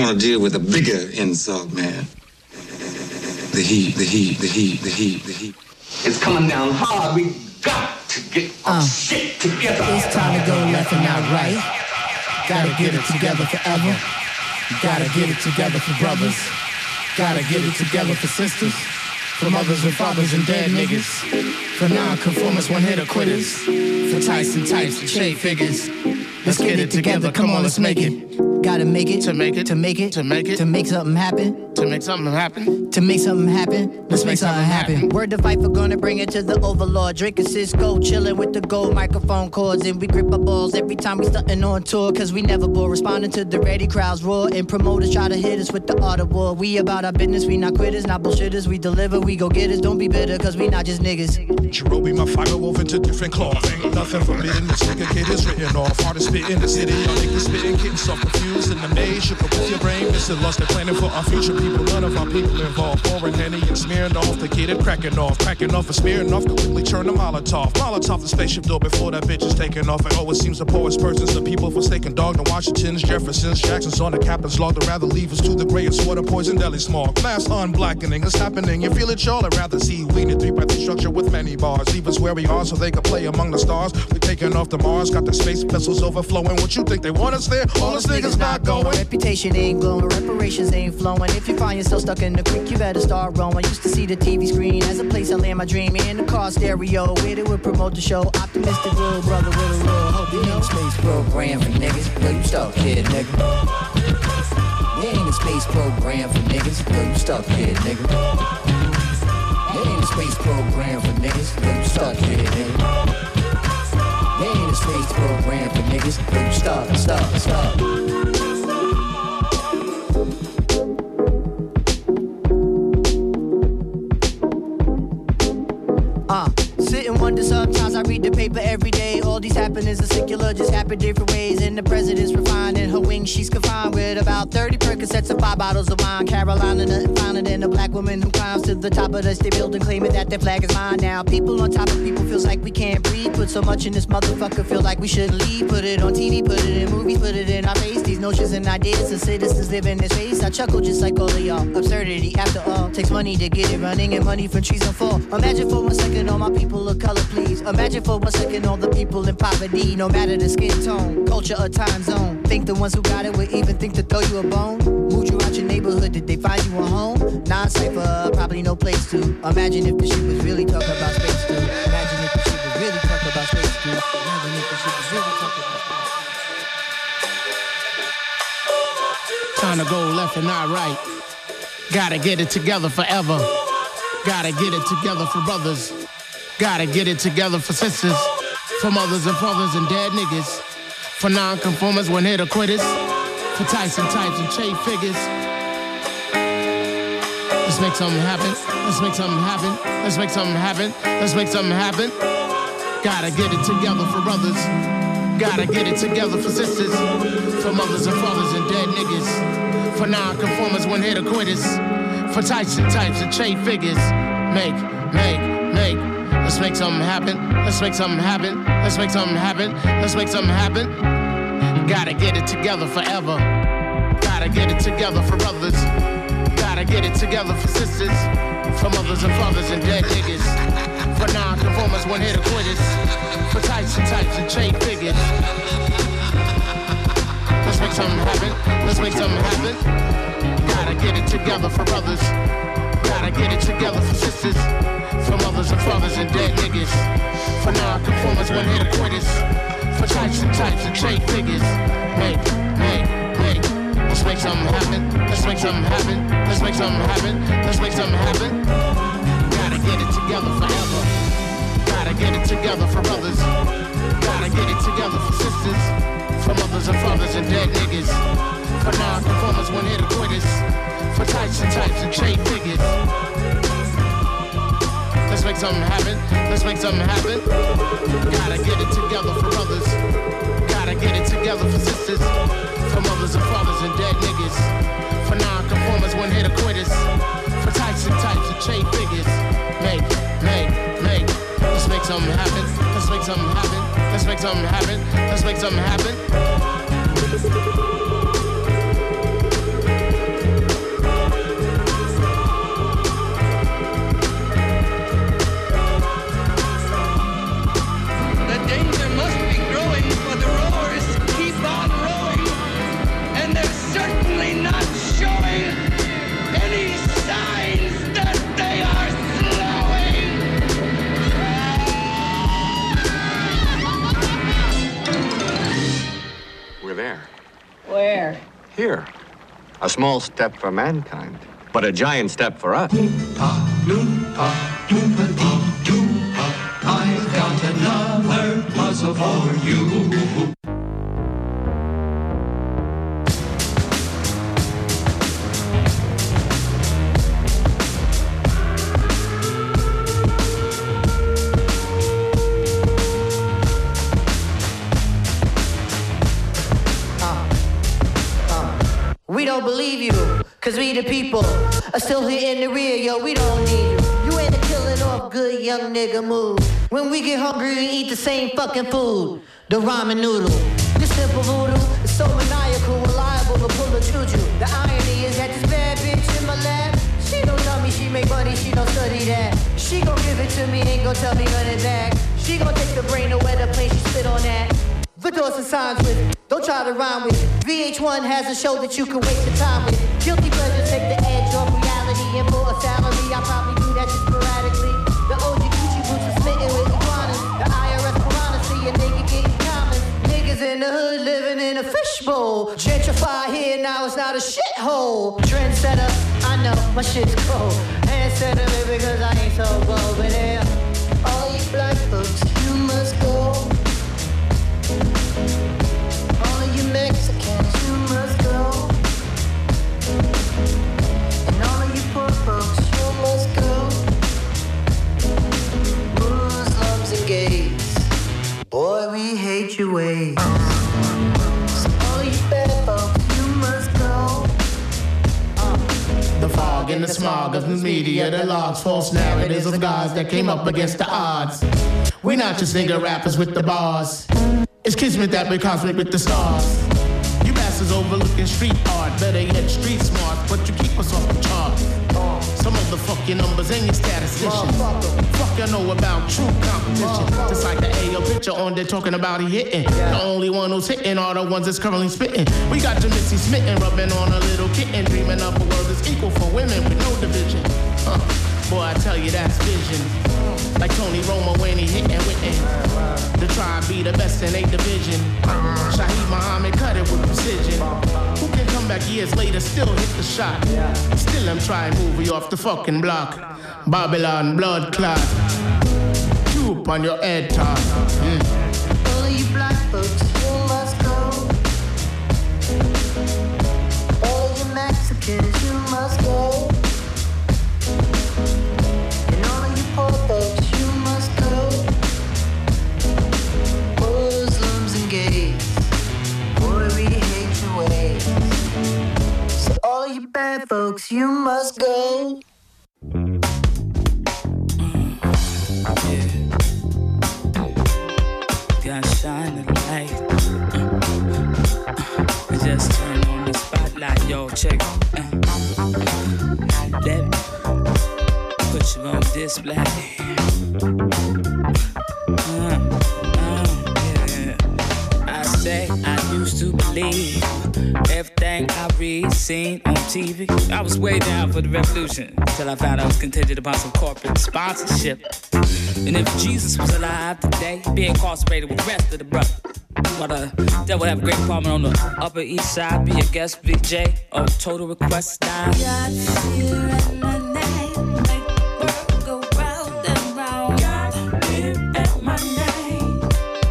want to deal with a bigger insult, man. The heat. It's coming down hard. We got to get our shit together. It's time to go left and not right. Gotta get it together forever. Gotta get it together for brothers. Gotta get it together for sisters. For mothers and fathers and dead niggas. For non-conformists, one-hitter quitters. For Tyson types and shade figures. Let's get it together, come on, let's make it. Gotta make it, to make it, to make it, to make it, to make something happen, to make something happen, to make something happen, let's make something happen. Word to fight for gonna bring it to the overlord. Drinking Cisco, chilling with the gold microphone cords. And we grip our balls every time we stuntin' on tour. Cause we never bore, responding to the ready crowds roar. And promoters try to hit us with the art of war. We about our business, we not quitters, not bullshitters. We deliver, we go getters, don't be bitter. Cause we not just niggas. Jerobe, my fiber woven to different cloth. Ain't nothing forbidden, this nigga kid is written off. Hardest spit in the city, y'all niggas spitting, getting self confused in the maze. Shook up with your brain, missing lost and planning for our future people. None of our people involved. Pouring Henny and smearing off the kid and cracking off and smearing off. Quickly turn to Molotov. Molotov the spaceship door before that bitch is taking off. And oh, it seems the poorest persons, the people forsaken dog. The Washingtons, Jeffersons, Jacksons on the captain's log. They'd rather leave us to the grayest water, poison deli smog. Mass unblackening is happening. You feel it, y'all? I'd rather see we in a 3x3 structure with many bars. Leave us where we are so they can play among the stars. We taking off to Mars, got the space vessels overflowing. What you think they want us there? All us niggas not going. Reputation ain't glowing, reparations ain't flowing. If you find yourself stuck in the creek, you better start rowing. Used to see the TV screen as a place I land my dream in. The car stereo, where they would promote the show. Optimistic little brother with a real hope. You know, space program for niggas. Yo, you stuck, kid, nigga. There ain't a space program for niggas. Yo, you stuck, kid, nigga. There ain't a space program for niggas. Yo, you stuck, kid, nigga. There ain't a space program for niggas. Yo, you stuck. Sit and wonder sometimes. I read the paper every day. All these happenings are secular, just happen different ways. And the president's refined in her wings, she's confined with about 30 Percocets and 5 bottles of wine. Carolina, nothing finer than a black woman who climbs to the top of the state building, claiming that their flag is mine. Now people on top of people feels like we can't breathe. Put so much in this motherfucker, feel like we shouldn't leave. Put it on TV, put it in movies, put it in our face. These notions and ideas of citizens live in this space. I chuckle just like all of y'all. Absurdity, after all, takes money to get it running, and money from trees and fall. Imagine for 1 second all my people of color, please. Imagine for 1 second all the people in poverty, no matter the skin tone, culture or time zone. Think the ones who got it would even think to throw you a bone? Moved you out your neighborhood, did they find you a home? Non-cypher, probably no place to. Imagine if the shit was really talking about space too. Imagine if the shit was really talking about space too. Imagine if the shit was really talking about space. Time to go left and not right. Gotta get it together forever. Gotta get it together for brothers. Gotta get it together for sisters. For mothers and fathers and dead niggas. For non-conformers, one-hitter quitters. For Tyson types and trade figures. Let's make something happen. Let's make something happen. Let's make something happen. Let's make something happen. Gotta get it together for brothers. Gotta get it together for sisters. For mothers and fathers and dead niggas. For non-conformers, one-hitter quitters. For Tyson types and trade figures. Make. Let's make something happen. Let's make something happen. Let's make something happen. Let's make something happen. Gotta get it together forever. Gotta get it together for brothers. Gotta get it together for sisters. For mothers and fathers and dead niggas. For non-conformers, one-hitter quitters. For Tyson types and trade figures. Let's make something happen. Let's make something happen. Gotta get it together for brothers. Gotta get it together for sisters. For mothers and fathers and dead niggas. For non-conformers, one-hitter quitters. For types and trade figures. Make. Let's make something happen. Let's make something happen. Let's make something happen. Let's make something happen. Gotta get it together forever. Gotta get it together for brothers. Gotta get it together for sisters. For mothers and fathers and dead niggas. For non-conformers, one-hitter quitters. For types and trade figures. Let's make something happen. Let's make something happen. Gotta get it together for brothers. Gotta get it together for sisters. For mothers and fathers and dead niggas. For non-conformers, one-hitter quitters. For types and trade figures. Make. Let's make something happen. Let's make something happen. Let's make something happen. Let's make something happen. Here, a small step for mankind, but a giant step for us. I've got another puzzle for you. We don't believe you, cause we the people are still here in the rear, yo, we don't need you. You ain't a killing off good young nigga move. When we get hungry, we eat the same fucking food, the ramen noodle. This simple voodoo is so maniacal, reliable to pull a juju. The irony is that this bad bitch in my lap, she don't tell me she make money, she don't study that. She gon' give it to me, ain't gon' tell me run it back. She gon' take the brain to where the plane, she spit on that. The doors and signs with it, don't try to rhyme with it. VH1 has a show that you can waste your time with. Guilty pleasures take the edge off reality. And for a salary, I probably do that just sporadically. The OG Gucci boots are smitten with iguanas. The IRS piranha see a nigga getting common. Niggas in the hood living in a fishbowl. Gentrify here, now it's not a shithole. Trendsetter, I know, my shit's cold. Handsetter, because I ain't so bold. But yeah, all you black folks, you must go. All of you Mexicans, you must go. And all of you poor folks, you must go. Muslims and gays, boy, we hate your ways. So all you bad folks, you must go. The fog and the smog of the media, the logs, false narratives of gods that came up against the odds. We're not just nigga rappers with the bars. It's kismet that we're cosmic with the stars. You bastards overlooking street art, better yet street smart, but you keep us off the charts. Some of the fucking numbers ain't your statisticians. Fuck you know about true competition. Just like the AO picture on there talking about he hitting. The only one who's hitting are the ones that's currently spitting. We got your Missy smitten, rubbing on a little kitten, dreaming up a world that's equal for women with no division. Boy, I tell you that's vision. Like Tony Romo when he hitting with the tribe be the best in 8 division. Shaheed Muhammad cut it with precision. Who can come back years later, still hit the shot? Still I'm trying to move you off the fucking block. Babylon blood clot. Troop on your head top. All of you black folks, you must go. All of you Mexicans, you must go. And all of you poor folks, you must go. Muslims and gays, boy, we hate your ways. So all of you bad folks, you must go. Gotta shine the light. Just turn on the spotlight, yo, check it. Let me put you on display. Yeah. I say I used to believe everything I read, seen on TV. I was way down for the revolution till I found I was contingent upon some corporate sponsorship. And if Jesus was alive today, he'd be incarcerated with the rest of the brothers. But that would have a great apartment on the Upper East Side, be a guest VJ or Total Request style. God fear at my name, make the world go round and round. God fear at my name.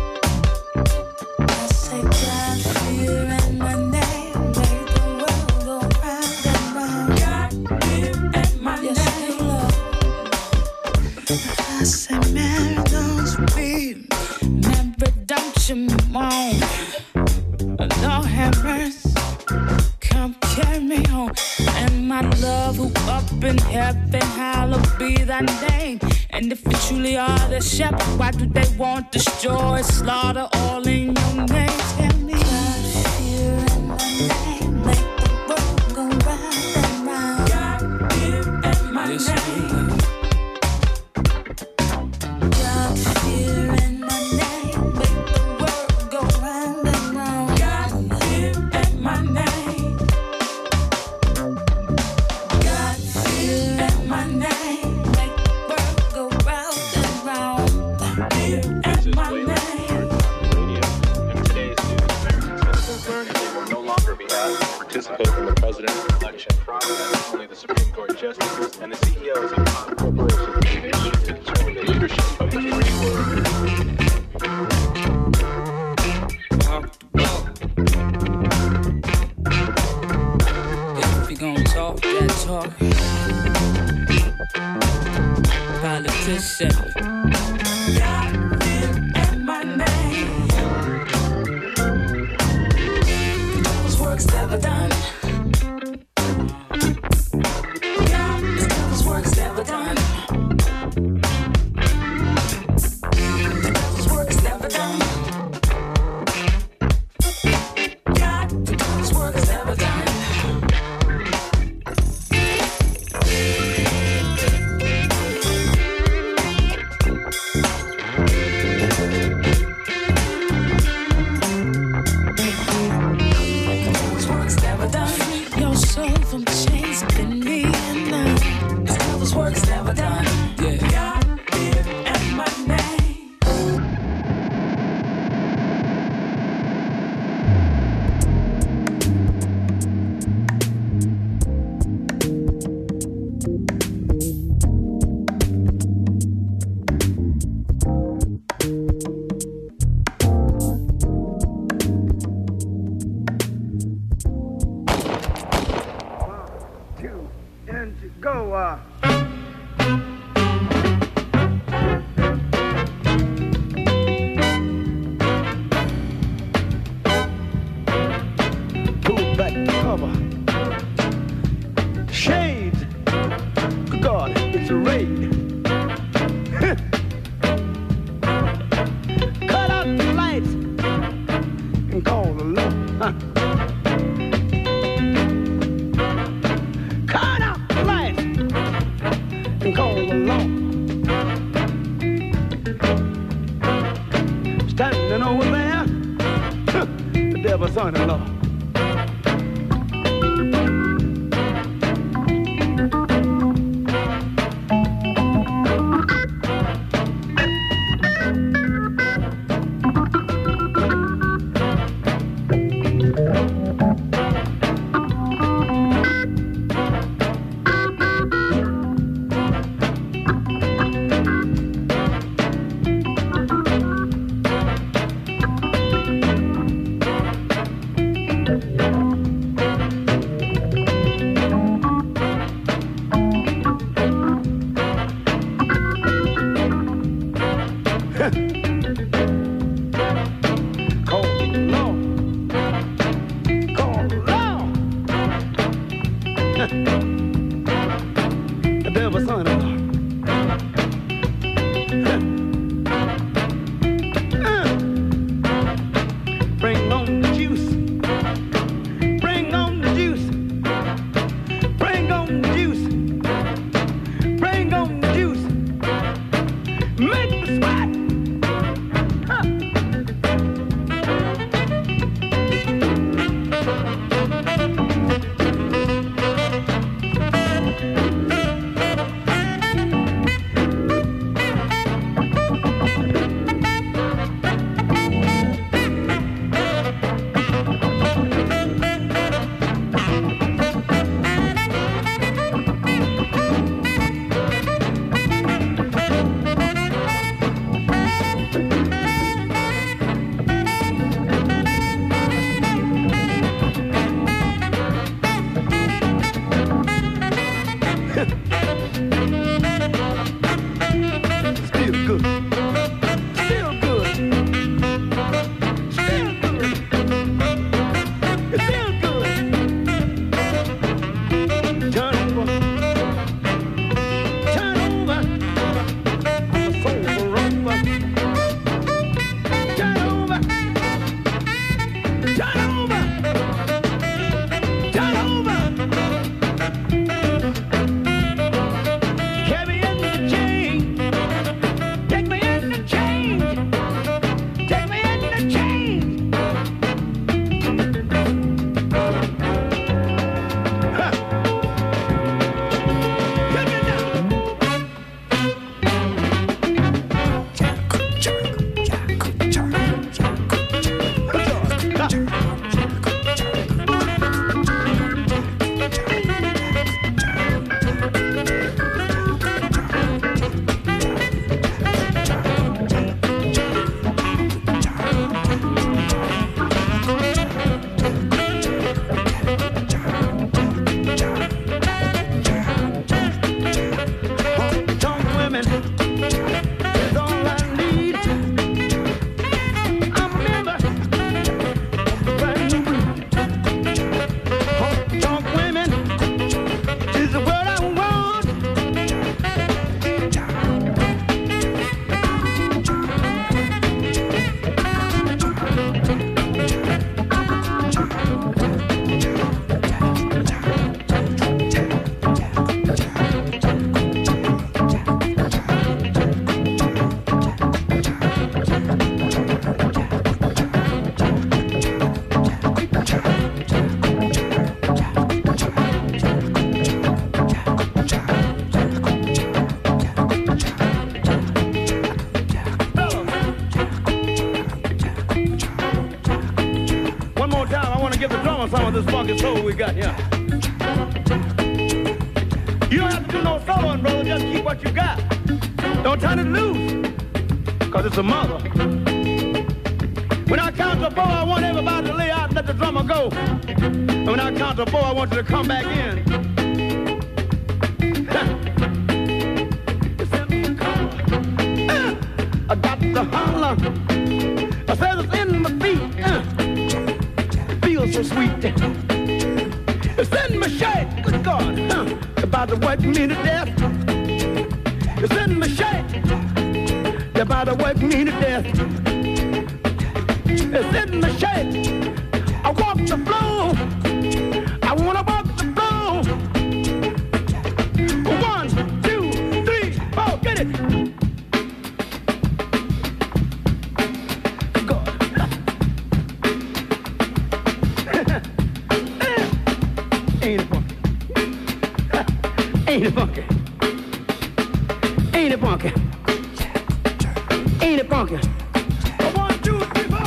I say God fear at my name, make the world go round and round. God fear at my name. I say Mary, don't weep, Mary, don't you moan. Lord have mercy, come carry me home. And my love who up in heaven, hallowed be thy name. And if you truly are the shepherd, why do they want destroy, slaughter all in your name? Tell me. God fear at my name, make the world go round and round. God fear at my name. God fear at my name, make the world go round and round. God fear at my name. God fear at my name, make the world go round and round. Fear at my name. personally the Supreme Court justices and the CEOs of top corporations they should determine the leadership of the free world. If you gon' talk that talk, politician. God in my name. The devil's work's never done. God, the devil's work's never done. The devil's work's never done. God, the devil's work's never done. soul we got here. You don't have to do no soloing, brother. Just keep what you got. Don't turn it loose, because it's a mother. When I count to 4, I want everybody to lay out and let the drummer go. And when I count to 4, I want you to come back in. I got to holler. I said it's in my feet. Feels so sweet. It's in my shade. Good God. About to work me to death. It's in my shade. They're about to work me to death. It's in my shade. I walk the floor. I wanna walk the floor. 1, 2, 3, 4, get it. Ain't it funky? Ain't it funky? Ain't it funky? 1, 2, 3, 4.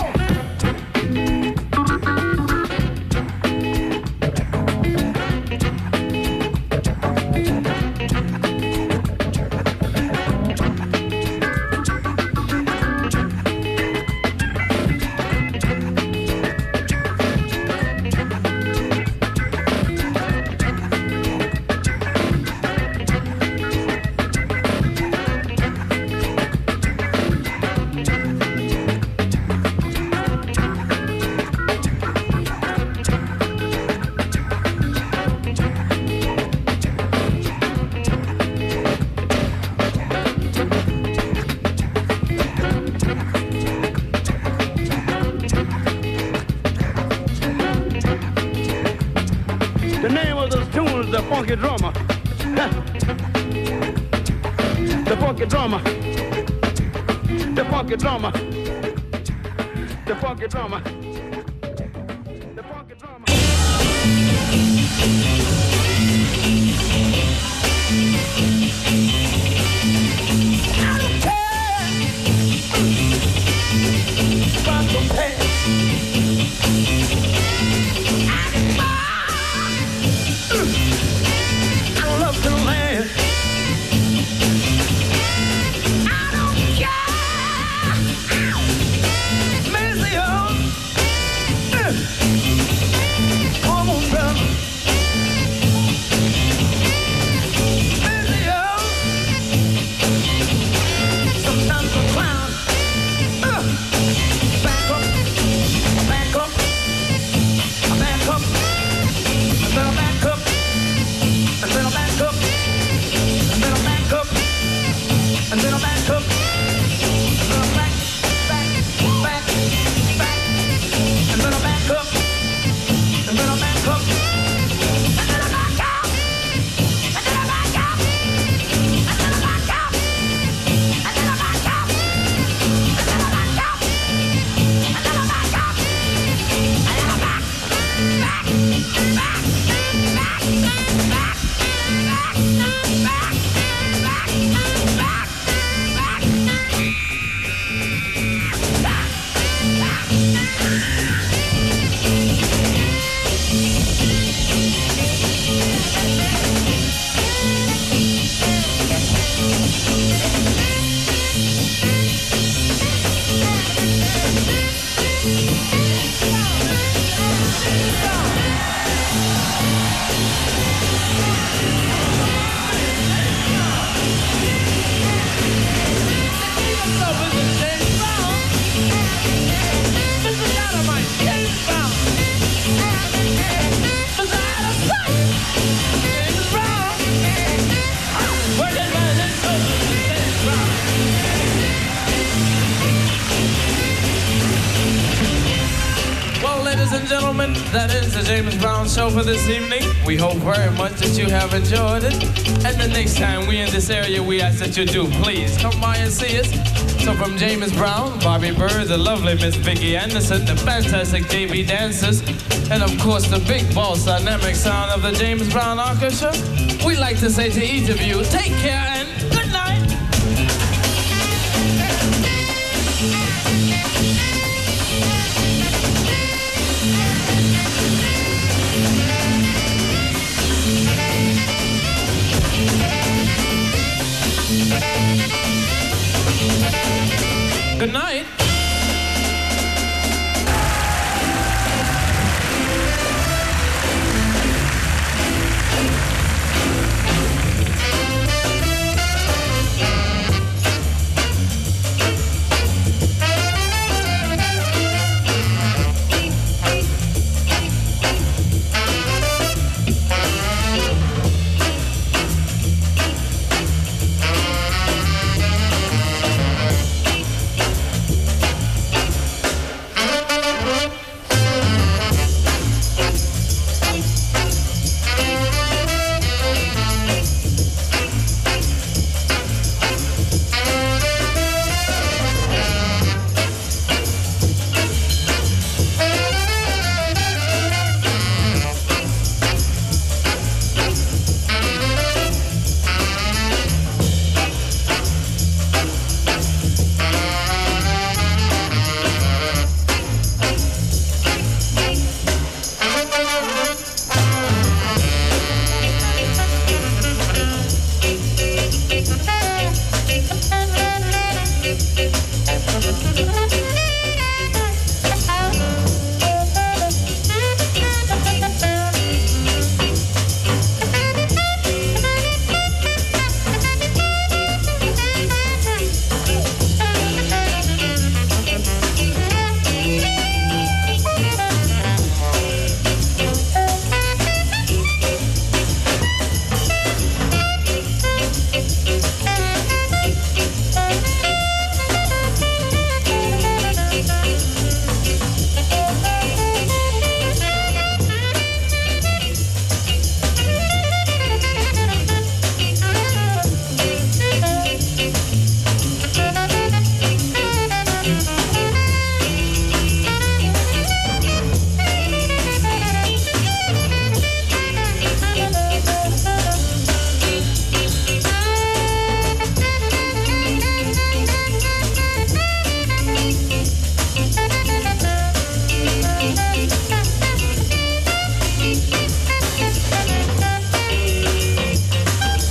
The funky drummer. The funky drummer. The funky drummer. The funky drummer. The funky drummer. I don't care about the past. I love the land. I don't care. Mercy on. Come on, brother. Mercy on. Sometimes I clown. Back up. Back up. Back up. And then I back up. And then I'll back up, and then I'll back up, and then I'll back up, and then I'll back, and then I'll back up, and then I'll back up, and then I'll back up, and then I'll back up, and then I'll back up, and then I'll back up, and then I'll back up, and then I'll back up, and then I'll back. Ladies and gentlemen, that is the James Brown Show for this evening. We hope very much that you have enjoyed it. And the next time we're in this area, we ask that you do. Please come by and see us. So from James Brown, Bobby Bird, the lovely Miss Vicki Anderson, the fantastic JB Dancers, and of course the big boss dynamic sound of the James Brown Orchestra, we'd like to say to each of you, take care and good night. Good night.